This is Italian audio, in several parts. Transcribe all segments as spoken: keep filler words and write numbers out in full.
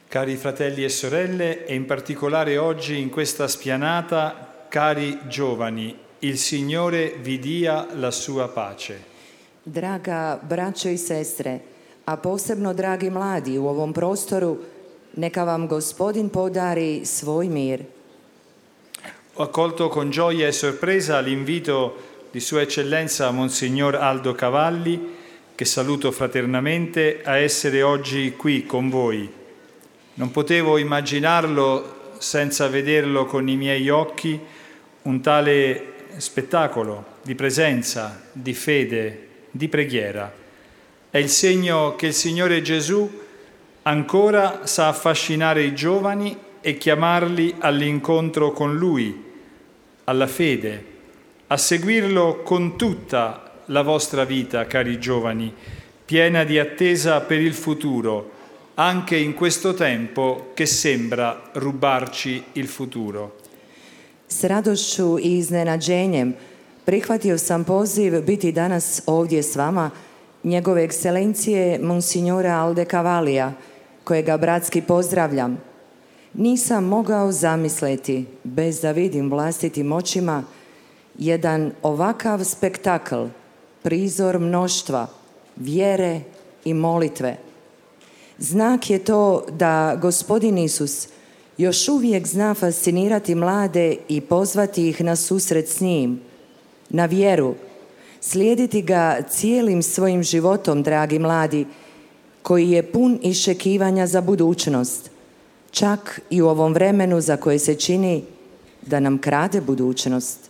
Cari fratelli e sorelle, e in particolare oggi in questa spianata, cari giovani, il Signore vi dia la sua pace. Draga braćo i sestre, a posebno dragi mladi u ovom prostoru, neka vam Gospodin podari svoj mir. Ho accolto con gioia e sorpresa l'invito di Sua Eccellenza Monsignor Aldo Cavalli, che saluto fraternamente, a essere oggi qui con voi. Non potevo immaginarlo senza vederlo con i miei occhi, un tale spettacolo di presenza, di fede, di preghiera. È il segno che il Signore Gesù ancora sa affascinare i giovani e chiamarli all'incontro con Lui, alla fede, a seguirlo con tutta la vostra vita, cari giovani, piena di attesa per il futuro, anche in questo tempo che sembra rubarci il futuro. S radošću i iznenađenjem prihvatio sam poziv biti danas ovdje s vama, njegove ekscelencije Monsignora Alde Cavallija, kojega bratski pozdravljam. Nisam mogao zamisliti, bez da vidim vlastitim očima, jedan ovakav spektakl, prizor mnoštva, vjere i molitve. Znak je to da Gospodin Isus još uvijek zna fascinirati mlade i pozvati ih na susret s njim, na vjeru, slijediti ga cijelim svojim životom, dragi mladi, koji je pun iščekivanja za budućnost, čak i u ovom vremenu za koje se čini da nam krade budućnost.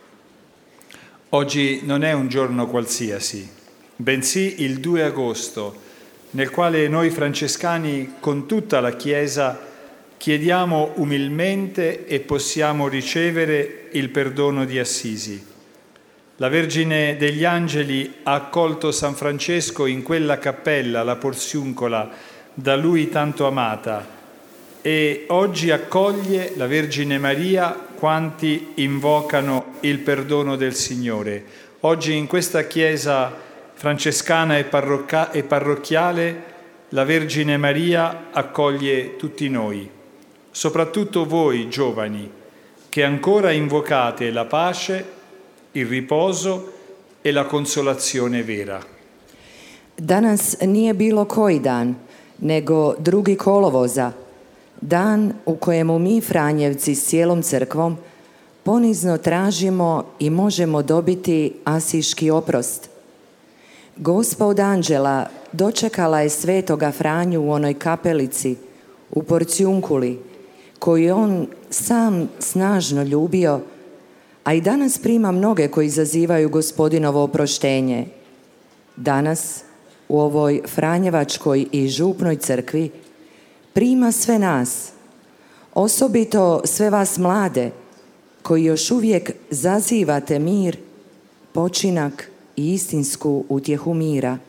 Oggi non è un giorno qualsiasi, bensì il due agosto, nel quale noi francescani con tutta la Chiesa chiediamo umilmente e possiamo ricevere il perdono di Assisi. La Vergine degli Angeli ha accolto San Francesco in quella cappella, la Porziuncola, da lui tanto amata, e oggi accoglie la Vergine Maria quanti invocano il perdono del Signore. Oggi in questa Chiesa francescana e, parrocca- e parrocchiale la Vergine Maria accoglie tutti noi, soprattutto voi giovani, che ancora invocate la pace, il riposo e la consolazione vera. Danas nije bilo koji dan, nego drugi kolovoza, dan u kojemu mi Franjevci s cijelom crkvom ponizno tražimo i možemo dobiti asiški oprost. Gospa od anđela dočekala je svetoga Franju u onoj kapelici, u Porciunkuli, koju je on sam snažno ljubio, a i danas prima mnoge koji zazivaju Gospodinovo oproštenje. Danas, u ovoj Franjevačkoj i župnoj crkvi, prima sve nas, osobito sve vas mlade, koji još uvijek zazivate mir, počinak i istinsku utjehu mira.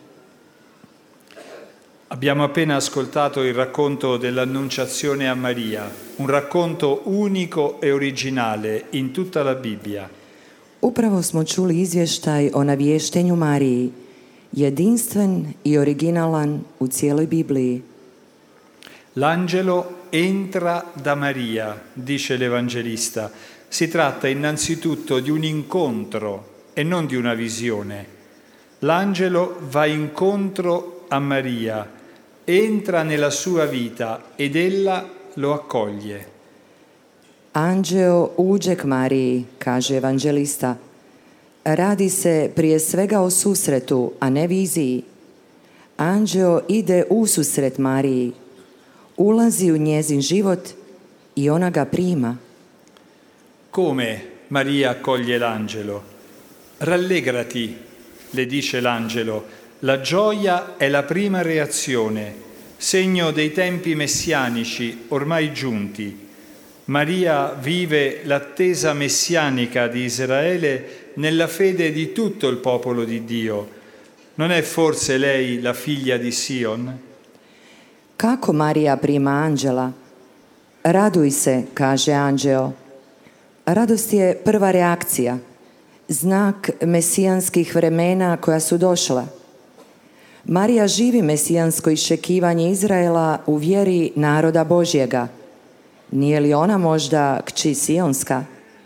Abbiamo appena ascoltato il racconto dell'Annunciazione a Maria, un racconto unico e originale in tutta la Bibbia. Upravo smo čuli izvještaj o navještenju Mariji, jedinstven i originalan u cijeloj Bibliji. L'angelo entra da Maria, dice l'Evangelista. Si tratta innanzitutto di un incontro e non di una visione. L'angelo va incontro a Maria, entra nella sua vita ed ella lo accoglie. Anđeo uđe k Mariji, kaže evanđelista. Radi se prije svega o susretu, a ne viziji. Anđeo ide u susret Mariji, ulazi u njezin život i ona ga prima. Come Maria accoglie l'angelo? Rallegrati, le dice l'angelo. La gioia è la prima reazione, segno dei tempi messianici ormai giunti. Maria vive l'attesa messianica di Israele nella fede di tutto il popolo di Dio. Non è forse lei la figlia di Sion? Kako Marija prima anđela? Raduj se, kaže anđeo. Radost je prva reakcija, znak mesijanskih vremena koja su došla. Marija živi mesijansko iščekivanje Izraela u vjeri naroda Božjega. Nije li ona možda kći Sionska?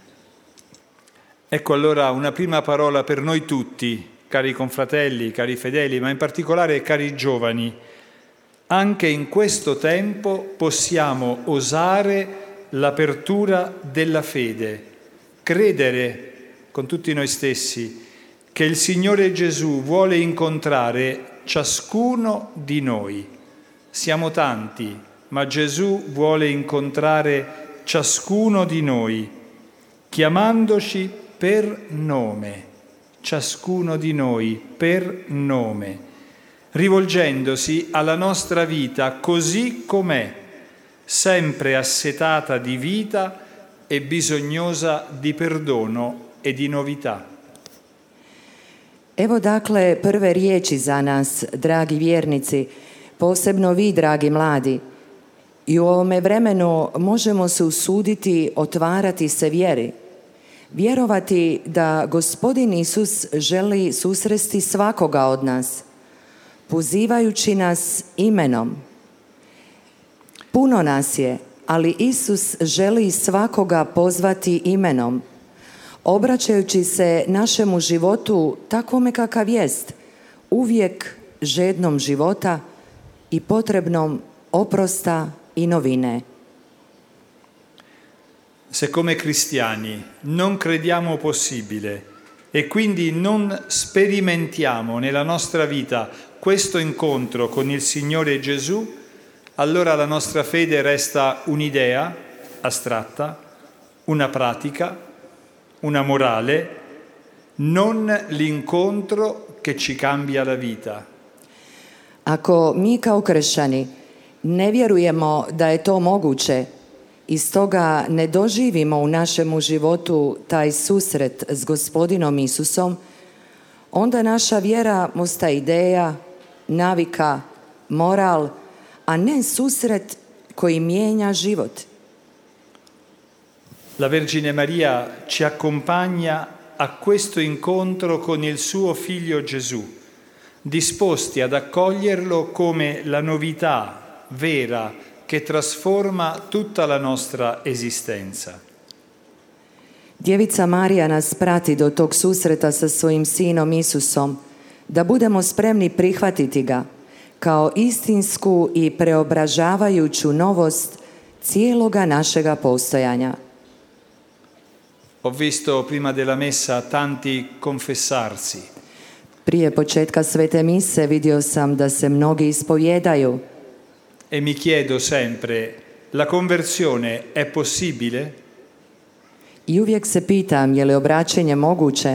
Ecco allora una prima parola per noi tutti, cari confratelli, cari fedeli, ma in particolare cari giovani. Anche in questo tempo possiamo osare l'apertura della fede, credere con tutti noi stessi che il Signore Gesù vuole incontrare ciascuno di noi. Siamo tanti, ma Gesù vuole incontrare ciascuno di noi, chiamandoci per nome, ciascuno di noi per nome, rivolgendosi alla nostra vita così com'è, sempre assetata di vita e bisognosa di perdono e di novità. Evo dakle prve riječi za nas, dragi vjernici, posebno vi, dragi mladi. I u ovome vremenu možemo se usuditi otvarati se vjeri. Vjerovati da Gospodin Isus želi susresti svakoga od nas, pozivajući nas imenom. Puno nas je, ali Isus želi svakoga pozvati imenom, obraćajući se našemu životu takvome kakav jest, uvijek žednom života i potrebnom oprosta i novine. Se come cristiani non crediamo possibile e quindi non sperimentiamo nella nostra vita questo incontro con il Signore Gesù, allora la nostra fede resta un'idea astratta, una pratica, una morale, non l'incontro che ci cambia la vita. Ako mi kao kršćani ne vjerujemo da je to moguće i stoga ne doživimo u našemu životu taj susret s Gospodinom Isusom, onda naša vjera ostaje ideja, navika, moral, a ne susret koji mijenja život. La Vergine Maria ci accompagna a questo incontro con il suo figlio Gesù, disposti ad accoglierlo come la novità vera che trasforma tutta la nostra esistenza. Djevica Marija nas prati do tog susreta sa svojim sinom Isusom, da budemo spremni prihvatiti ga kao istinsku i preobražavajuću novost cijeloga našega postojanja. Ho visto prima della messa tanti confessarsi. Prije početka svete mise vidio sam da se mnogi ispovjedaju. E mi chiedo sempre, la conversione è possibile? I uvijek se pitam, je li obraćenje moguće?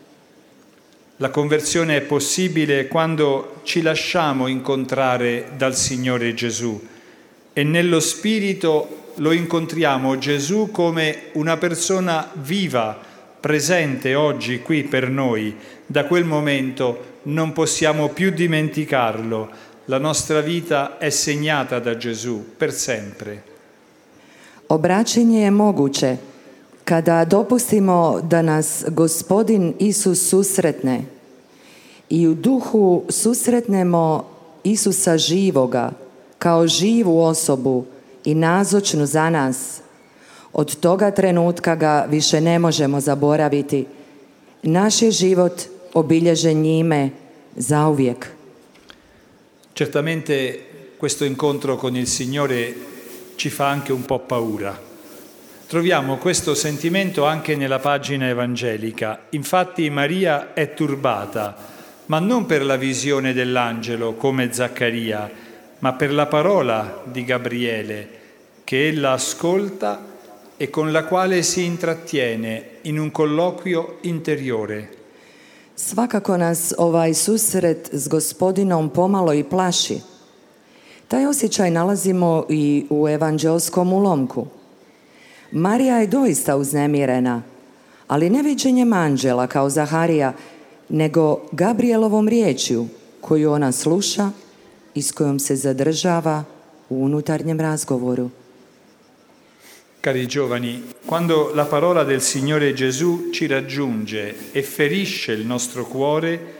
La conversione è possibile quando ci lasciamo incontrare dal Signore Gesù e nello Spirito lo incontriamo Gesù come una persona viva, presente oggi qui per noi. Da quel momento non possiamo più dimenticarlo. La nostra vita è segnata da Gesù per sempre. Obraćenje je moguće kada dopustimo da nas Gospodin Isus susretne i u duhu susretnemo Isusa živoga kao živu osobu i nazočnu za nas. Od toga trenutka ga više ne možemo zaboraviti. Naš je život obilježen njime zauvijek. Certamente questo incontro con il Signore ci fa anche un po' paura. Troviamo questo sentimento anche nella pagina evangelica. Infatti Maria è turbata, ma non per la visione dell'angelo come Zaccaria, ma per la parola di Gabriele che ella ascolta e con la quale si intrattiene in un colloquio interiore. Svakako nas ovaj susret s Gospodinom pomalo i plaši. Taj osjećaj nalazimo i u evanđelskom ulomku. Marija je doista uznemirena, ali ne viđenjem anđela kao Zaharija, nego Gabrielovom riječju koju ona sluša i s kojom se zadržava u unutarnjem razgovoru. Cari giovani, quando la parola del Signore Gesù ci raggiunge e ferisce il nostro cuore,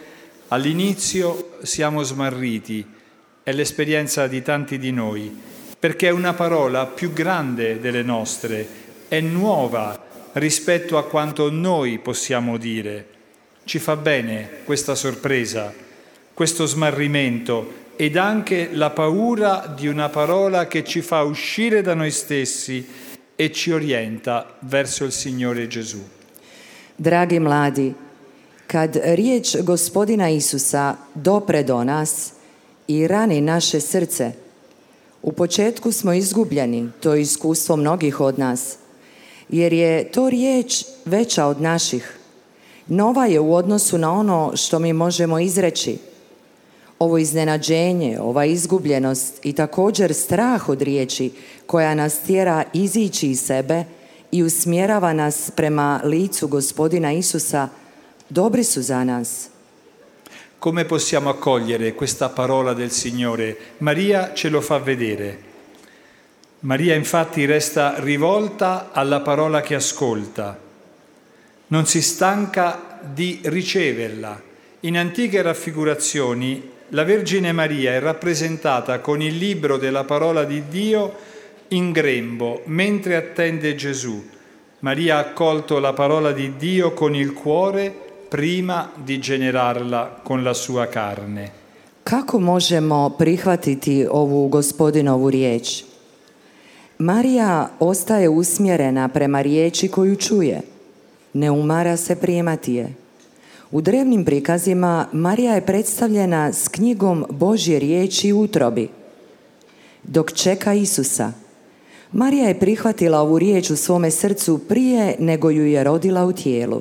All'inizio siamo smarriti, è l'esperienza di tanti di noi, perché è una parola più grande delle nostre, è nuova rispetto a quanto noi possiamo dire. Ci fa bene questa sorpresa, questo smarrimento ed anche la paura di una parola che ci fa uscire da noi stessi e ci orienta verso il Signore Gesù. Dragi mladi, kad riječ Gospodina Isusa dopre do nas i rani naše srce, u početku smo izgubljeni, to je iskustvo mnogih od nas, jer je to riječ veća od naših. Nova je u odnosu na ono što mi možemo izreći. Ovo iznenađenje, ova izgubljenost i također strah od riječi koja nas tjera izići iz sebe i usmjerava nas prema licu Gospodina Isusa, dobri su za nas. Come possiamo accogliere questa parola del Signore? Maria ce lo fa vedere. Maria infatti resta rivolta alla parola che ascolta. Non si stanca di riceverla. In antiche raffigurazioni la Vergine Maria è rappresentata con il libro della parola di Dio in grembo, mentre attende Gesù. Maria ha accolto la parola di Dio con il cuore prima di generarla con la sua carne. Kako možemo prihvatiti ovu Gospodinovu riječ? Marija ostaje usmjerena prema riječi koju čuje. Ne umara se primati je. U drevnim prikazima Marija je predstavljena s knjigom Božje riječi u utrobi. Dok čeka Isusa, Marija je prihvatila ovu riječ u svome srcu prije nego ju je rodila u tijelu.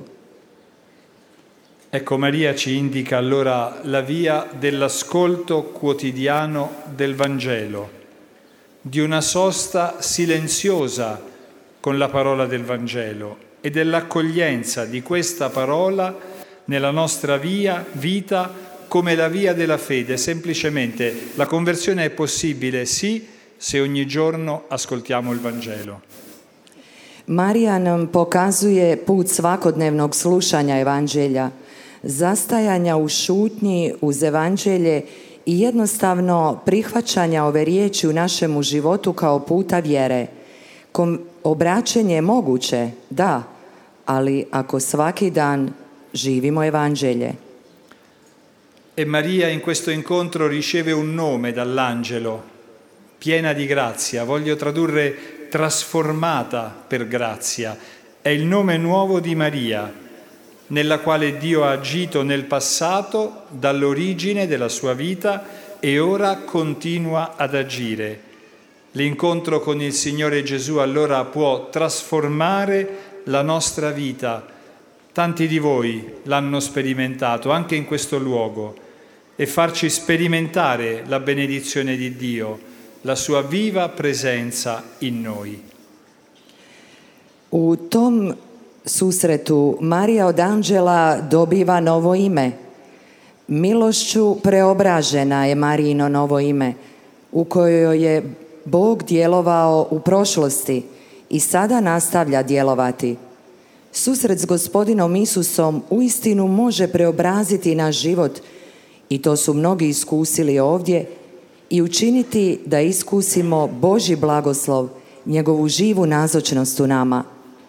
Ecco, Maria ci indica allora la via dell'ascolto quotidiano del Vangelo, di una sosta silenziosa con la parola del Vangelo e dell'accoglienza di questa parola nella nostra via, vita come la via della fede. Semplicemente la conversione è possibile, sì, se ogni giorno ascoltiamo il Vangelo. Marija nam pokazuje put svakodnevnog slušanja evanđelja, zastajanja u šutnji uz evanđelje i jednostavno prihvaćanja ove riječi u našemu životu kao puta vjere. Kom obraćenje je moguće, da, ali ako svaki dan živimo evanđelje. E Maria in questo incontro riceve un nome dall'angelo, piena di grazia, voglio tradurre trasformata per grazia. È il nome nuovo di Maria, nella quale Dio ha agito nel passato, dall'origine della sua vita e ora continua ad agire. L'incontro con il Signore Gesù allora può trasformare la nostra vita. Tanti di voi l'hanno sperimentato anche in questo luogo e farci sperimentare la benedizione di Dio, la sua viva presenza in noi. U tom susretu Marija od anđela dobiva novo ime. Milošću preobražena je Marijino novo ime, u kojoj je Bog djelovao u prošlosti i sada nastavlja djelovati. Susret s Gospodinom Isusom uistinu može preobraziti naš život i to su mnogi iskusili ovdje i učiniti da iskusimo Božji blagoslov, njegovu živu nazočnost u nama.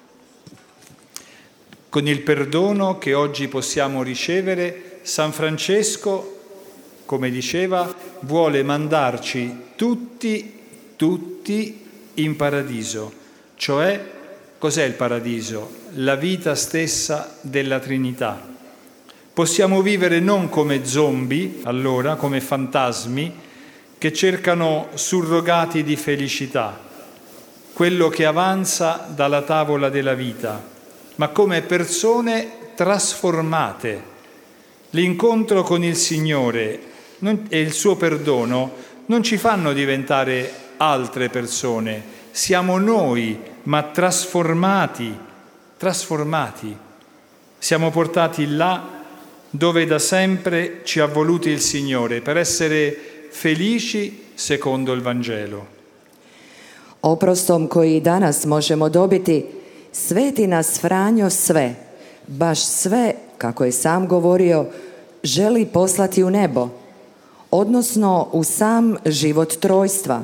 Con il perdono che oggi possiamo ricevere, San Francesco, come diceva, vuole mandarci tutti, tutti in paradiso. Cioè, cos'è il paradiso? La vita stessa della Trinità. Possiamo vivere non come zombie, allora, come fantasmi, che cercano surrogati di felicità, quello che avanza dalla tavola della vita, ma come persone trasformate. L'incontro con il Signore e il suo perdono non ci fanno diventare altre persone, siamo noi, ma trasformati, trasformati. Siamo portati là dove da sempre ci ha voluti il Signore, per essere felici secondo il Vangelo. Oprostom koji danas možemo dobiti, sveti nas Franjo sve, baš sve, kako je sam govorio, želi poslati u nebo, odnosno u sam život trojstva.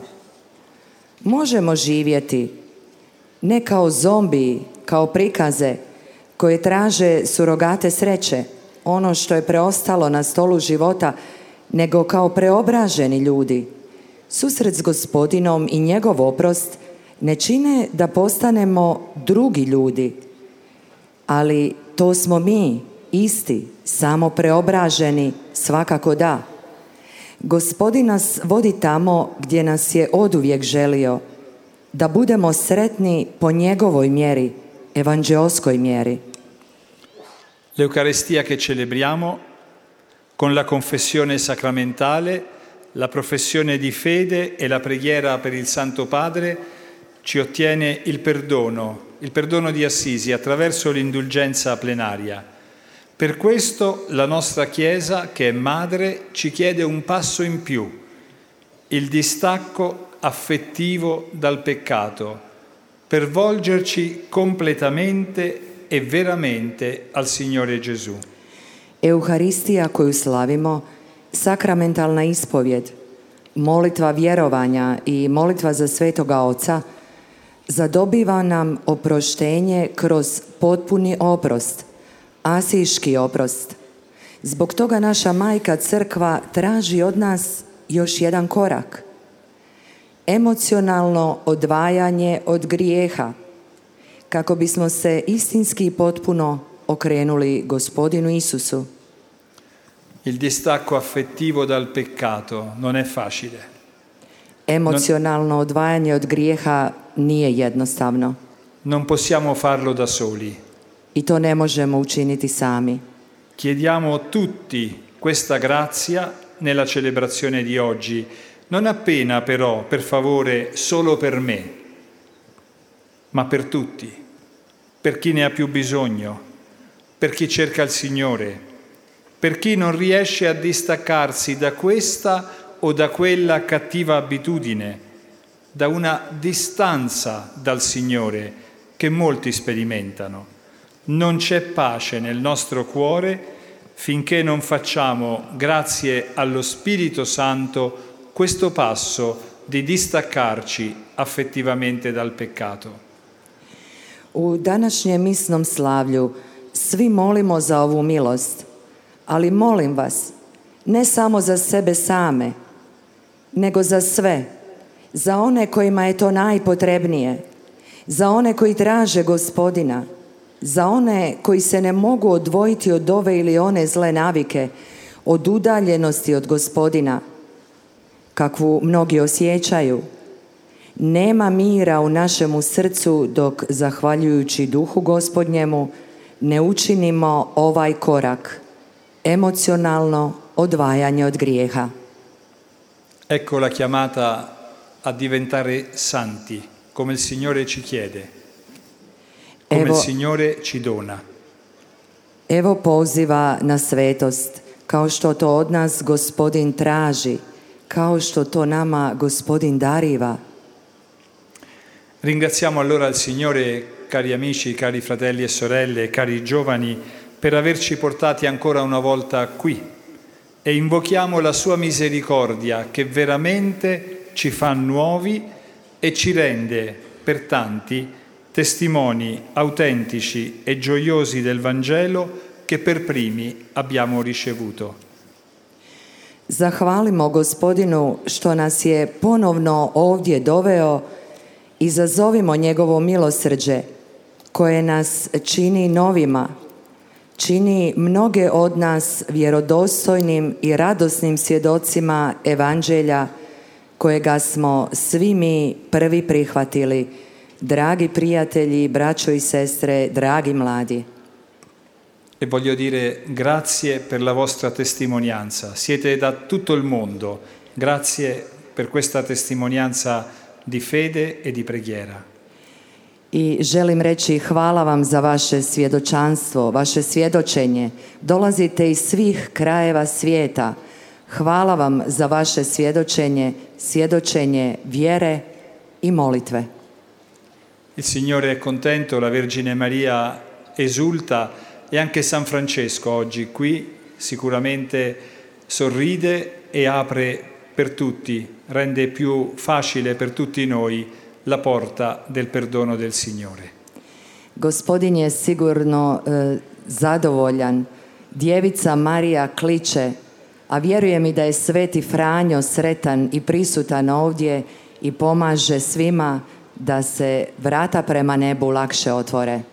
Možemo živjeti ne kao zombiji, kao prikaze koje traže surogate sreće, ono što je preostalo na stolu života, nego kao preobraženi ljudi. Susret s Gospodinom i njegov oprost ne čine da postanemo drugi ljudi, ali to smo mi, isti, samo preobraženi, svakako da. Gospodin nas vodi tamo gdje nas je oduvijek želio, da budemo sretni po njegovoj mjeri, evanđeoskoj mjeri. L'Eucaristia che celebriamo, con la confessione sacramentale, la professione di fede e la preghiera per il Santo Padre, ci ottiene il perdono, il perdono di Assisi attraverso l'indulgenza plenaria. Per questo la nostra Chiesa, che è madre, ci chiede un passo in più, il distacco affettivo dal peccato, per volgerci completamente e veramente al Signore Gesù. Euharistija koju slavimo, sakramentalna ispovjed, molitva vjerovanja i molitva za Svetoga Oca zadobiva nam oproštenje kroz potpuni oprost, asiški oprost. Zbog toga naša majka Crkva traži od nas još jedan korak. Emocionalno odvajanje od grijeha, kako bismo se istinski i potpuno okrenuli Gospodinu Isusu. Il distacco affettivo dal peccato non è facile. Emocionalno odvajanje od grijeha nije jednostavno. Non possiamo farlo da soli. I to ne možemo učiniti sami. Chiediamo tutti questa grazia nella celebrazione di oggi, non appena però, per favore, solo per me, ma per tutti, per chi ne ha più bisogno, per chi cerca il Signore, per chi non riesce a distaccarsi da questa o da quella cattiva abitudine, da una distanza dal Signore che molti sperimentano. Non c'è pace nel nostro cuore finché non facciamo, grazie allo Spirito Santo, questo passo di distaccarci affettivamente dal peccato. U današnjem misnom slavlju svi molimo za ovu milost, ali molim vas, ne samo za sebe same, nego za sve, za one kojima je to najpotrebnije, za one koji traže Gospodina, za one koji se ne mogu odvojiti od ove ili one zle navike, od udaljenosti od Gospodina, kakvu mnogi osjećaju. Nema mira u našemu srcu dok, zahvaljujući Duhu Gospodnjemu, ne učinimo ovaj korak, emocionalno odvajanje od grijeha. Ecco la chiamata a diventare santi, come il Signore ci chiede, come Evo, il Signore ci dona. Evo poziva na svetost, kao što to od nas Gospodin traži, kao što to nama Gospodin dariva. Ringraziamo allora il Signore, cari amici, cari fratelli e sorelle, cari giovani, per averci portati ancora una volta qui e invochiamo la sua misericordia che veramente ci fa nuovi e ci rende per tanti testimoni autentici e gioiosi del Vangelo che per primi abbiamo ricevuto. Zahvalimo Gospodinu što nas je ponovno ovdje doveo i zazovimo njegovo milosrđe koje nas čini novima, čini mnoge od nas vjerodostojnim i radosnim svjedocima Evanđelja kojega smo svi mi prvi prihvatili, dragi prijatelji, braćo i sestre, dragi mladi. E voglio dire grazie per la vostra testimonianza. Siete da tutto il mondo. Grazie per questa testimonianza di fede e di preghiera. I želim reći hvala vam za vaše svjedočanstvo, vaše svjedočenje. Dolazite iz svih krajeva svijeta. Hvala vam za vaše svjedočenje, svjedočenje vjere i molitve. Il Signore è contento, la Vergine Maria esulta e anche San Francesco oggi qui sicuramente sorride e apre per tutti, rende più facile per tutti noi la porta del perdono del Signore. Gospodin je sigurno e, zadovoljan. Djevica Marija kliče, a vjerujem i da je Sveti Franjo sretan i prisutan ovdje i pomaže svima da se vrata prema nebu lakše otvore.